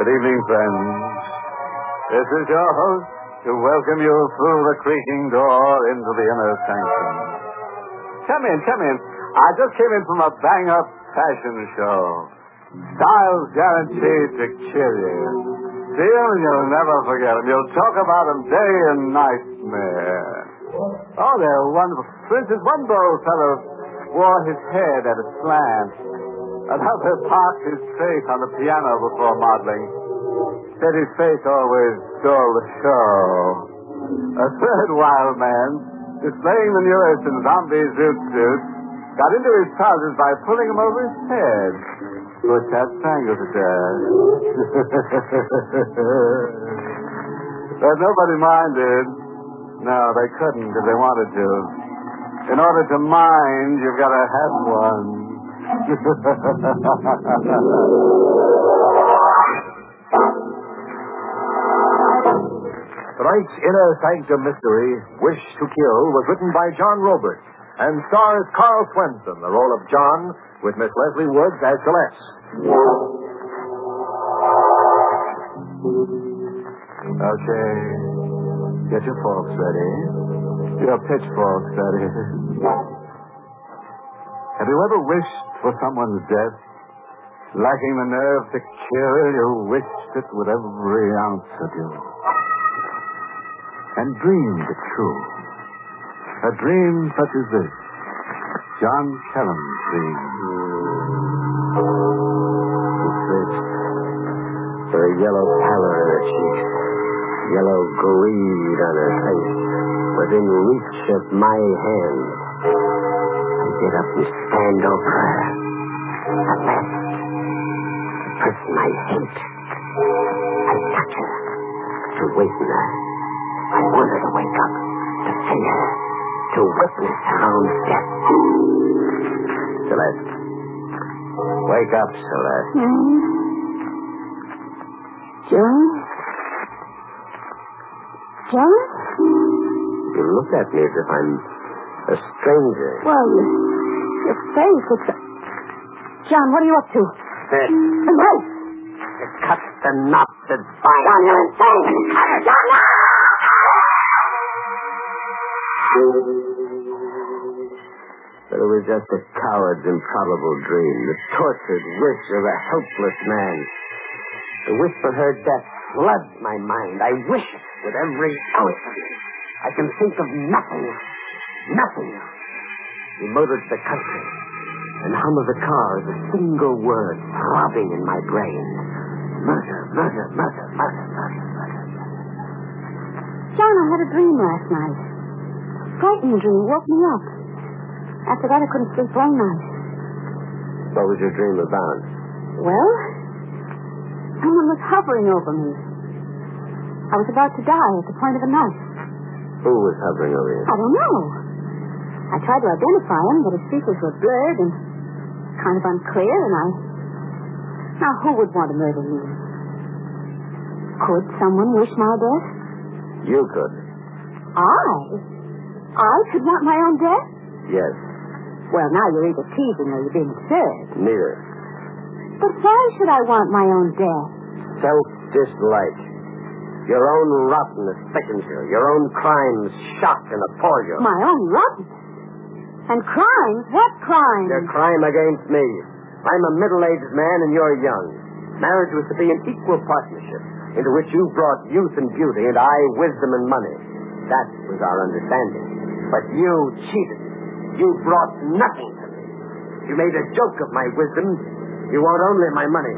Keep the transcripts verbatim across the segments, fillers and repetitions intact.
evening, friends. This is your host to welcome you through the creaking door into the inner sanctum. Come in, come in. I just came in from a bang-up fashion show. Styles guaranteed to kill you. See them and you'll never forget them. You'll talk about them day and night, man. Oh, they're wonderful. For instance, one bold fellow wore his head at a slant. Another parked his face on the piano before modeling. Said his face always stole the show. A third wild man, displaying the newest in zombie zoot suits, got into his trousers by pulling him over his head. Which had strangled to death. But nobody minded. No, they couldn't if they wanted to. In order to mind, you've got to have one. Tonight's Inner Sanctum Mystery, Wish to Kill, was written by John Roberts and stars Carl Swenson, the role of John, with Miss Leslie Woods as Celeste. Okay. Get your forks ready. Your pitchforks, that is. Have you ever wished for someone's death? Lacking the nerve to kill, you wished it with every ounce of you. And dreamed it true. A dream such as this. John Kellam's dream. Her yellow pallor in her cheeks, yellow greed on her face, within reach of my hand. I get up and stand over her. At last, the person I hate. I touch her to waken her. I want her to wake up, to see her, to witness her own death. Celeste. Wake up, Celeste. Hmm? John? John? You look at me as if I'm a stranger. Well, your, your face, it's... A... John, what are you up to? This. The knife. It cuts the knot that binds... John, you're insane. John, no! But it was just a coward's improbable dream, the tortured wish of a helpless man. The wish for her death floods my mind. I wish it with every ounce of me. I can think of nothing, nothing. The motor to the country, and hum of the car is a single word throbbing in my brain. Murder, murder, murder, murder, murder, murder. John, I had a dream last night. A frightening dream. Woke me up. After that, I couldn't sleep all night. What was your dream about? Well, someone was hovering over me. I was about to die at the point of a knife. Who was hovering over you? I don't know. I tried to identify him, but his features were blurred and kind of unclear, and I... Now, who would want to murder me? Could someone wish my death? You could. I? I could want my own death? Yes. Well, now you're either teasing or you're being absurd. Neither. But why should I want my own death? Self-dislike. Your own rottenness thickens you. Your own crimes shock and appall you. My own rottenness? And crimes? What crimes? Your crime against me. I'm a middle-aged man and you're young. Marriage was to be an equal partnership into which you brought youth and beauty and I wisdom and money. That was our understanding. But you cheated. You brought nothing to me. You made a joke of my wisdom. You want only my money.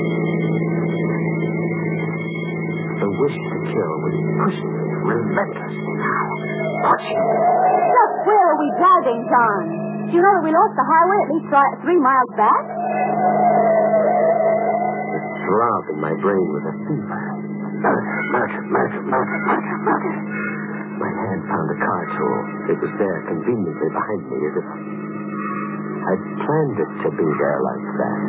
The wish to kill was pushing me relentlessly now. Pushing me. Look, where are we driving, John? Do you know that we lost the highway at least three, three miles back? The throb in my brain was a fever. Murder, murder, murder, murder, murder, murder. My hand found a car tool. It was there conveniently behind me as if I'd planned it to be there like that.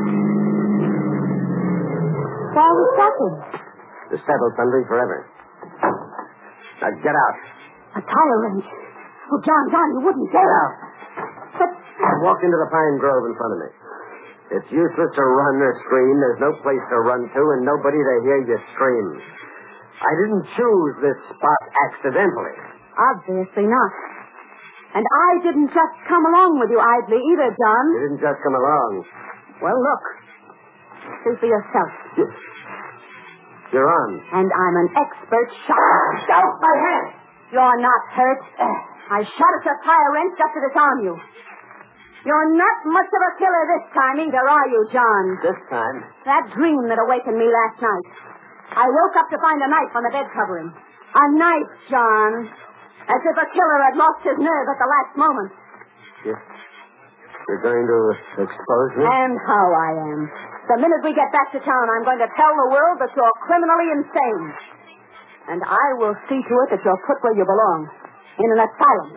Why are we stopping? To settle something forever. Now get out. A tire wrench. Oh, John, John, you wouldn't dare. Get out. But... Walk into the pine grove in front of me. It's useless to run or scream. There's no place to run to and nobody to hear you scream. I didn't choose this spot accidentally. Obviously not. And I didn't just come along with you idly either, John. You didn't just come along. Well, look. See for yourself. You're on. And I'm an expert shot. Out my hand! You're not hurt. I shot at your tire wrench just to disarm you. You're not much of a killer this time either, are you, John? This time? That dream that awakened me last night. I woke up to find a knife on the bed covering. A knife, John. As if a killer had lost his nerve at the last moment. You, you're going to expose me? And how I am. The minute we get back to town, I'm going to tell the world that you're criminally insane. And I will see to it that you're put where you belong. In an asylum.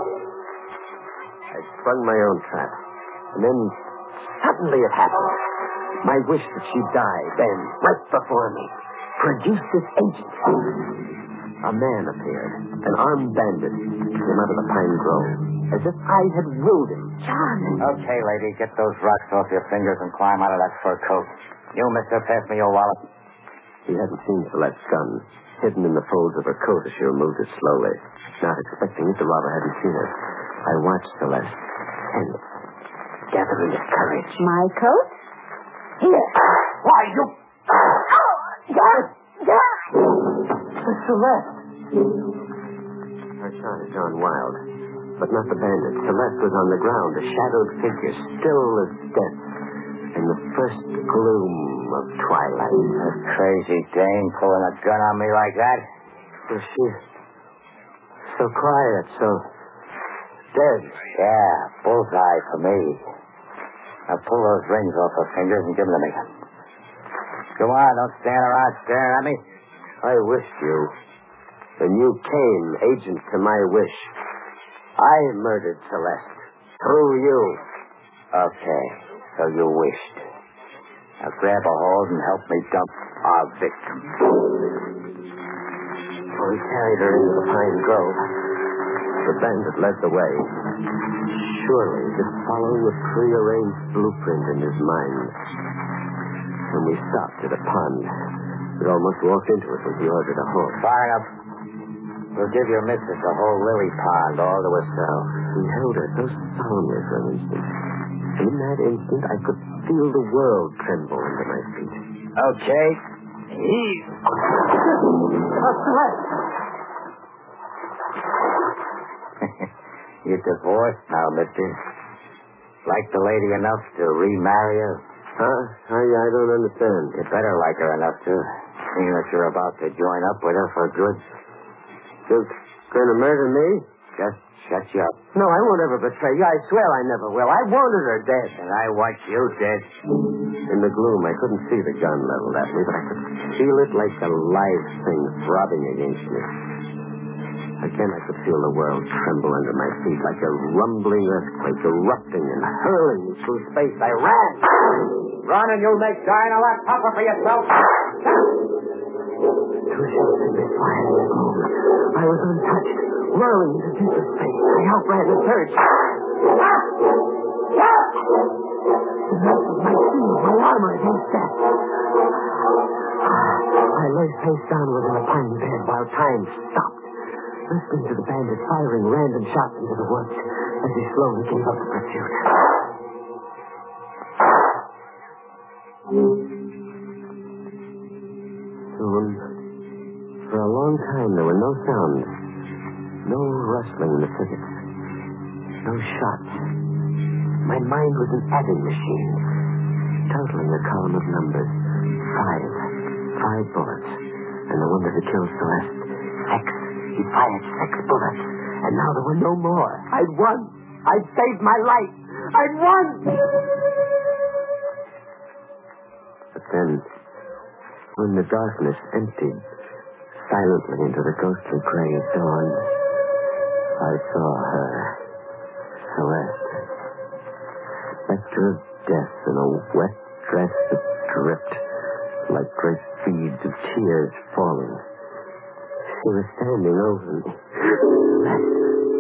I sprung my own trap. And then suddenly it happened. My wish that she'd die then, right before me, produced this agent. A man appeared. An armed bandit came out of the pine grove. As if I had willed him. John. Okay, lady, get those rocks off your fingers and climb out of that fur coat. You, mister, pass me your wallet. He hadn't seen Celeste's gun, hidden in the folds of her coat as she removed it slowly. Not expecting it, the robber hadn't seen it. I watched Celeste, tense, gathering his courage. My coat? Here. Why, you... Oh, John! John! Celeste! Her shot had gone wild, but not the bandit. Celeste was on the ground, a shadowed figure, still as death, in the first gloom of twilight. A crazy dame pulling a gun on me like that. Was she so quiet, so dead? Yeah, bullseye for me. Now pull those rings off her fingers and give them to me. Come on, don't stand around staring at me. I wished you. And you came, agent to my wish. I murdered Celeste. Through you. Okay, so you wished. Now grab a hold and help me dump our victim. So he carried her into the pine grove. The bandit led the way. Surely just following a prearranged blueprint in his mind. When we stopped at a pond, we almost walked into it when he ordered a halt. Fire up. We'll give your missus a whole lily pond all to herself. He held her so solemnly for an instant. In that instant, I could feel the world tremble under my feet. Okay. Heave. You're divorced now, mister. Like the lady enough to remarry her? Huh? I, I don't understand. You better like her enough to. Seeing that you're about to join up with her for good. You're going to murder me? Just shut you up. No, I won't ever betray you. I swear I never will. I wanted her dead. And I want you dead. In the gloom, I couldn't see the gun leveled at me, but I could feel it like a live thing throbbing against me. Again, I could feel the world tremble under my feet like a rumbling earthquake erupting and hurling me through space. I ran. Run and you'll make dying a lot tougher for yourself. Two shots had been fired in the gloom. I was untouched, whirling into deeper space. I outran the surge. Ah! Ah! The knife of my shield, my armor against death. I lay face downward in a pine bed while time stopped. Listening to the bandit firing random shots into the woods as he slowly gave up the pursuit. Soon, for a long time, there were no sounds, no rustling in the thickets, no shots. My mind was an adding machine, totaling a column of numbers. Five. Five bullets. And the one that had killed Celeste. Six. He fired six bullets, and now there were no more. I'd won. I'd saved my life. I'd won. But then, when the darkness emptied silently into the ghostly gray of dawn, I saw her, Celeste, specter of death in a wet dress that dripped like great beads of tears falling. She was standing over me.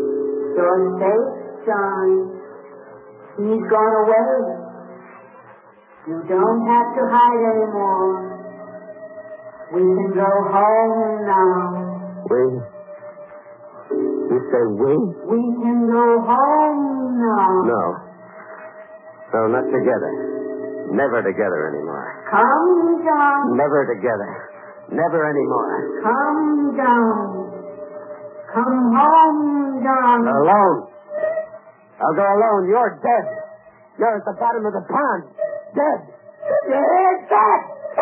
You're safe, John. He's gone away. You don't have to hide anymore. We can go home now. We? You say we? We can go home now. No. No, not together. Never together anymore. Come down. Never together. Never anymore. Come down. Come home, John. Alone. I'll go alone. You're dead. You're at the bottom of the pond. Dead. You're dead.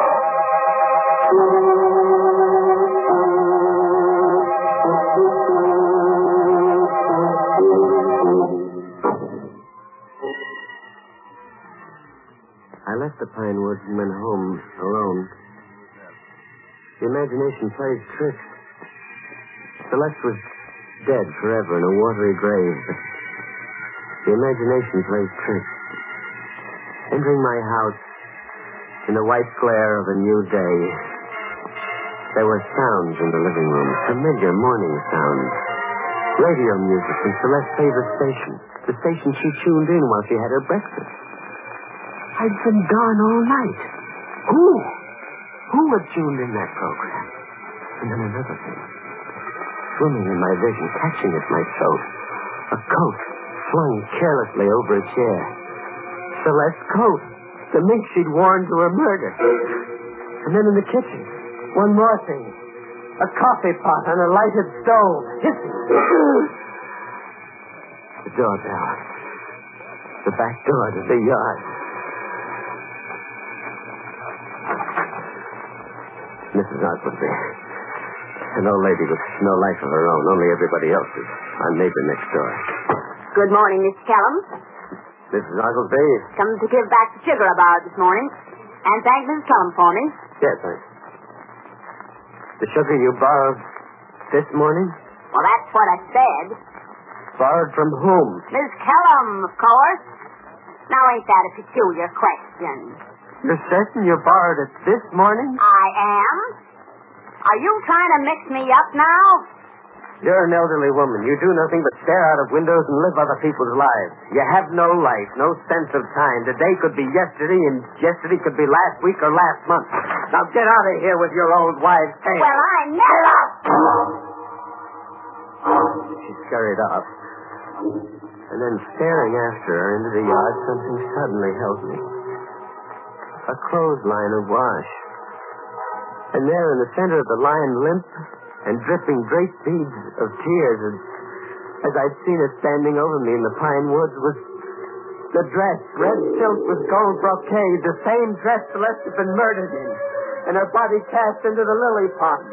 I left the pine woods and went home alone. The imagination plays tricks. Celeste was dead forever in a watery grave, but the imagination plays tricks. Entering my house in the white glare of a new day, there were sounds in the living room, familiar morning sounds. Radio music from Celeste's favorite station, the station she tuned in while she had her breakfast. I'd been gone all night. Who? Who had tuned in that program? And then another thing. Swimming in my vision, catching at my throat. A coat flung carelessly over a chair. Celeste's coat. The mink she'd worn to her murder. And then in the kitchen, one more thing. A coffee pot on a lighted stove. Hissing. The doorbell. The back door to the yard. Missus Osborne. An old lady with no life of her own, only everybody else's. Our neighbor next door. Good morning, Miss Callum. Missus Oglesby? Come to give back the sugar I borrowed this morning. And thank Missus Callum for me. Yes, thanks. The sugar you borrowed this morning? Well, that's what I said. Borrowed from whom? Miss Callum, of course. Now, ain't that a peculiar question? You're certain you borrowed it this morning? I am. Are you trying to mix me up now? You're an elderly woman. You do nothing but stare out of windows and live other people's lives. You have no life, no sense of time. Today could be yesterday, and yesterday could be last week or last month. Now get out of here with your old wives' tale. Well, I never... She scurried off. And then staring after her into the yard, something suddenly held me. A clothesline of wash. And there in the center of the line, limp and dripping great beads of tears, as, as I'd seen it standing over me in the pine woods, was the dress, red silk with gold brocade, the same dress Celeste had been murdered in, and her body cast into the lily pond.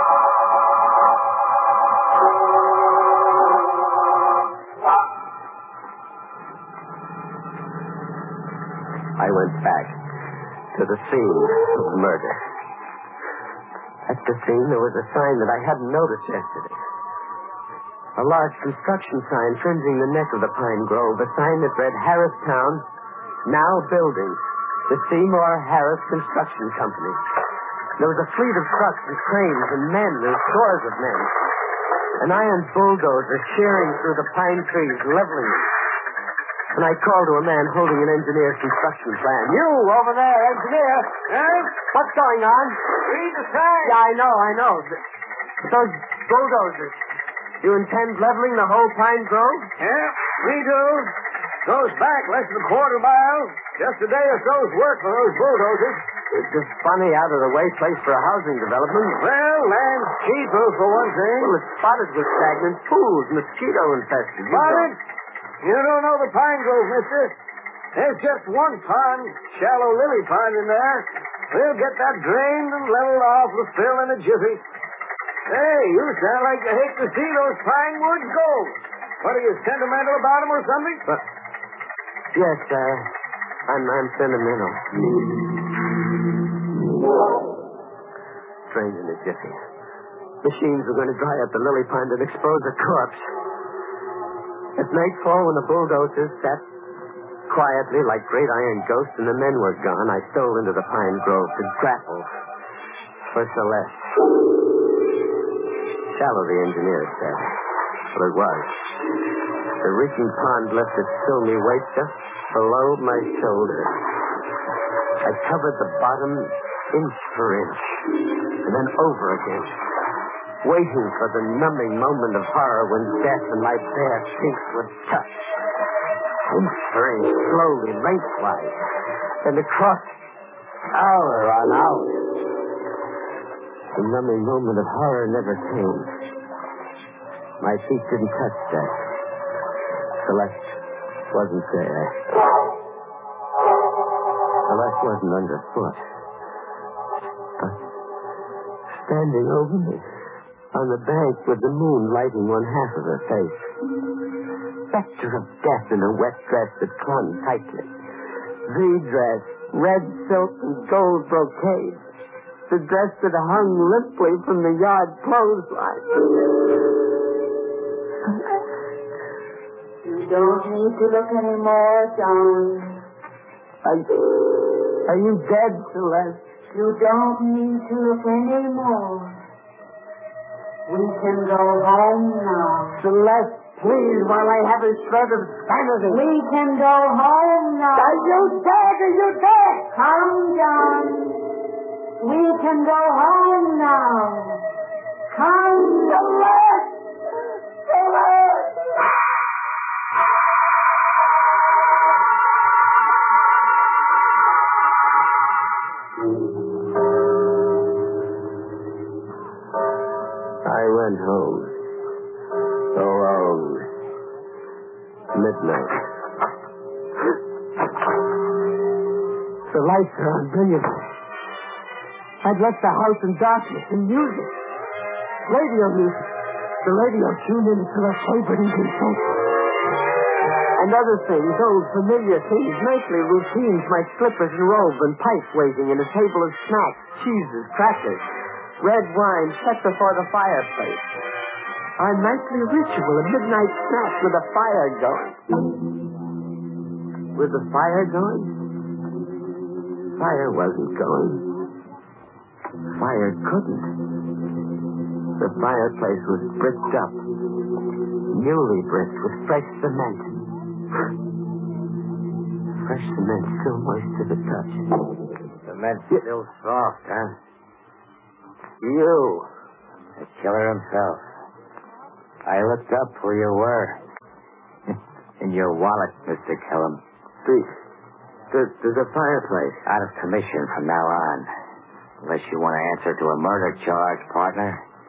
I went back to the scene of murder. At the scene, there was a sign that I hadn't noticed yesterday. A large construction sign fringing the neck of the pine grove, a sign that read Harristown, now building, the Seymour Harris Construction Company. There was a fleet of trucks and cranes and men, and scores of men. An iron bulldozer shearing through the pine trees, leveling them. And I called to a man holding an engineer's construction plan. You, over there, engineer. Yes? What's going on? Read the sign. Yeah, I know, I know. But those bulldozers, you intend leveling the whole pine grove? Yeah, we do. Goes back less than a quarter mile. Just a day or so's work for those bulldozers. It's just funny, out-of-the-way place for a housing development. Well, land's cheaper for one thing. Well, it's spotted with stagnant pools, mosquito-infested. You Spotted? You don't know the pine grove, mister. There's just one pond, shallow lily pond in there. We'll get that drained and leveled off with fill in a jiffy. Hey, you sound like you hate to see those pine woods go. What are you, sentimental about them or something? But, yes, uh, I'm, I'm sentimental. Drained in a jiffy. Machines are going to dry up the lily pond and expose a corpse. At nightfall, when the bulldozers sat quietly like great iron ghosts and the men were gone, I stole into the pine grove to grapple for Celeste. Shallow, the engineer said. Well, it was. The reeking pond left its filmy weight just below my shoulder. I covered the bottom inch for inch, and then over again, waiting for the numbing moment of horror when death and my bare feet would touch. Inch for inch, slowly, lengthwise, and across, hour on hour. The numbing moment of horror never came. My feet didn't touch death. Celeste wasn't there. Celeste wasn't underfoot. But standing over me on the bank with the moon lighting one half of her face. Specter of death in a wet dress that clung tightly. The dress, red silk and gold brocade. The dress that hung limply from the yard clothesline. You don't need to look anymore, John. Are, are you dead, Celeste? You don't need to look anymore. We can go home now. Celeste, please, while I have a shred of sanity. We can go home now. Are you dead? Are you dead? Come, John. We can go home now. Come, Celeste! Celeste! I went home. Alone. Midnight. The lights are on brilliantly. I'd left the house in darkness and music. Radio music. The radio tuned in to the favorite and consent. And other things, old familiar things, nightly routines, my slippers and robe and pipe waiting and a table of snacks, cheeses, crackers, red wine set before the fireplace. Our nightly ritual, a midnight snack with a fire going. With the fire going? Fire wasn't going. Fire couldn't. The fireplace was bricked up, newly bricked with fresh cement. Fresh cement still moist to the touch. Cement still soft, huh? You, the killer himself. I looked up where you were. In your wallet, Mister Kellum. The, the, there's a fireplace. Out of commission from now on. Unless you want to answer to a murder charge, partner.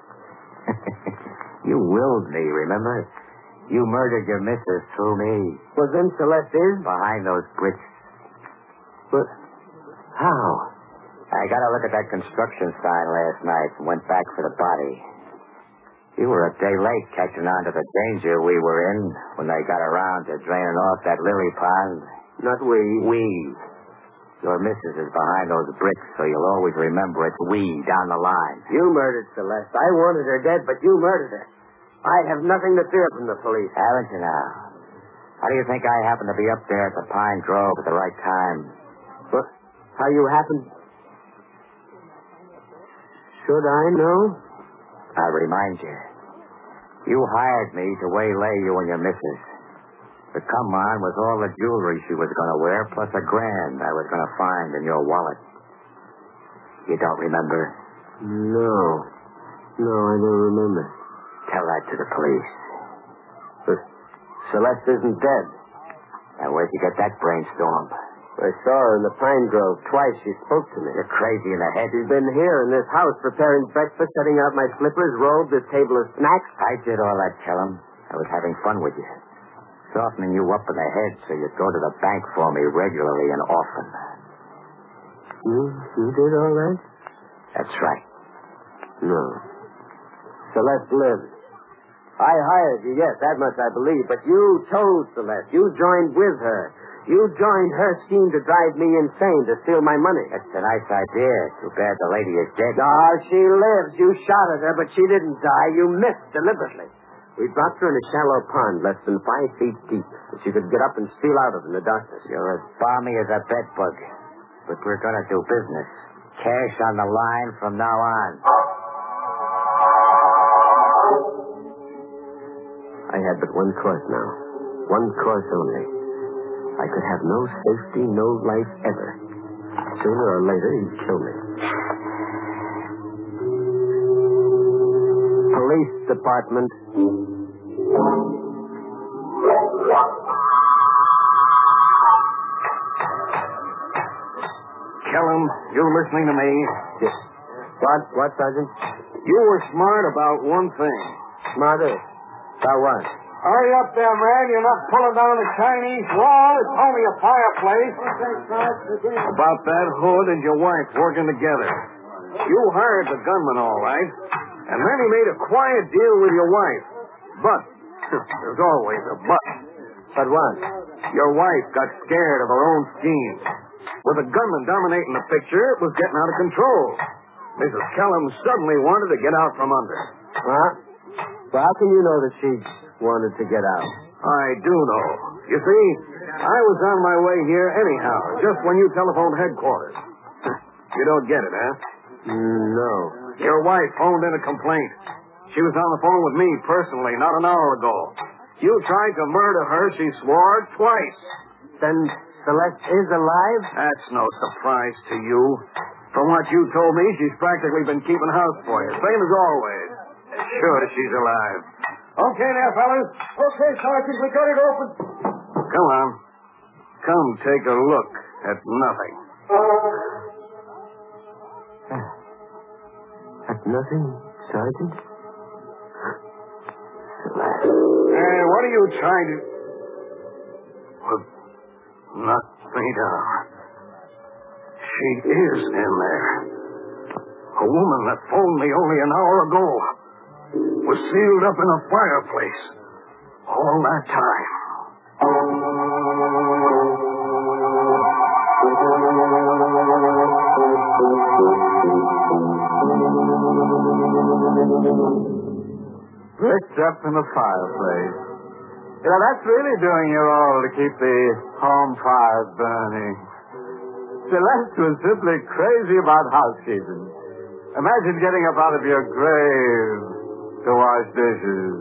You willed me, remember? You murdered your missus through me. Well, then Celeste is? Behind those bricks. But how? I got a look at that construction sign last night and went back for the body. You were a day late catching on to the danger we were in when they got around to draining off that lily pond. Not we. We. Your missus is behind those bricks, so you'll always remember it's we down the line. You murdered Celeste. I wanted her dead, but you murdered her. I have nothing to fear from the police. Haven't you now? How do you think I happened to be up there at the Pine Grove at the right time? What? How you happened? Should I know? I'll remind you. You hired me to waylay you and your missus. The come-on was all the jewelry she was going to wear, plus a grand I was going to find in your wallet. You don't remember? No. No, I don't remember. Tell that to the police. But Celeste isn't dead. Now, where'd you get that brainstorm? I saw her in the Pine Grove twice. She spoke to me. You're crazy in the head. She's been here in this house preparing breakfast, setting out my slippers, robe, this table of snacks. I did all that, Kellum. I was having fun with you. Softening you up in the head so you'd go to the bank for me regularly and often. You, you did all that? That's right. No. Celeste lives. I hired you, yes, that much I believe, but you chose Celeste. You joined with her. You joined her scheme to drive me insane, to steal my money. That's a nice idea. Too bad the lady is dead. No, she lives. You shot at her, but she didn't die. You missed deliberately. We dropped her in a shallow pond less than five feet deep that she could get up and steal out of in the darkness. You're as balmy as a bedbug. But we're going to do business. Cash on the line from now on. I had but one course now. One course only. I could have no safety, no life ever. Sooner or later, he'd kill me. Police department. Kellum, you listening to me? Yes. What? What, Sergeant? You were smart about one thing. Smarter? About what? Hurry up there, man. You're not pulling down the Chinese wall. It's only a fireplace. About that hood and your wife working together. You hired the gunman, all right. And then he made a quiet deal with your wife. But, there's always a but. But what? Your wife got scared of her own schemes. With the gunman dominating the picture, it was getting out of control. Missus Kellum suddenly wanted to get out from under. Huh? Well, how can you know that she wanted to get out? I do know. You see, I was on my way here anyhow, just when you telephoned headquarters. You don't get it, huh? No. Your wife phoned in a complaint. She was on the phone with me personally not an hour ago. You tried to murder her, she swore, twice. Then Celeste is alive? That's no surprise to you. From what you told me, she's practically been keeping house for you, same as always. Sure, she's alive. Okay there, fellas. Okay, Sergeant, we got it open. Come on. Come take a look at nothing. At nothing, Sergeant? Hey, what are you trying to... Well, knock me down. She is in there. A woman that phoned me only an hour ago was sealed up in a fireplace all that time. Bricked up in the fireplace. You know, that's really doing your all to keep the home fires burning. Celeste was simply crazy about housekeeping. Imagine getting up out of your grave to wash dishes.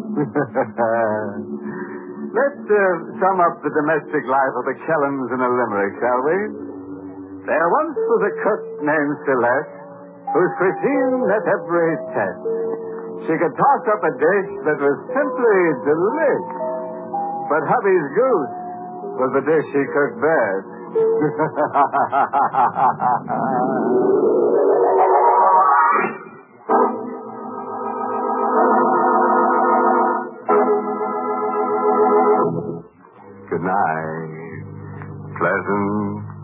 Let's uh, sum up the domestic life of the Kellums in a limerick, shall we? There once was a cook named Celeste, whose cuisine met every test. She could toss up a dish that was simply delish. But hubby's goose was the dish she cooked best. Good night. Pleasant